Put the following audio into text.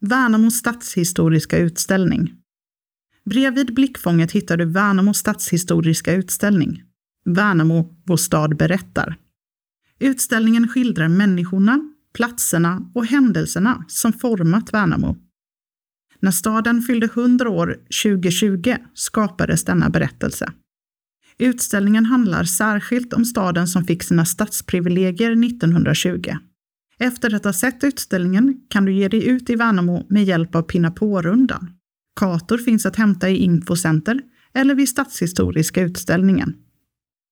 Värnamo stadshistoriska utställning. Bredvid blickfånget hittar du Värnamo stadshistoriska utställning. Värnamo, vår stad berättar. Utställningen skildrar människorna, platserna och händelserna som format Värnamo. När staden fyllde 100 år 2020 skapades denna berättelse. Utställningen handlar särskilt om staden som fick sina stadsprivilegier 1920. Efter att ha sett utställningen kan du ge dig ut i Värnamo med hjälp av Pinna på-rundan. Kartor finns att hämta i Infocenter eller vid Stadshistoriska utställningen.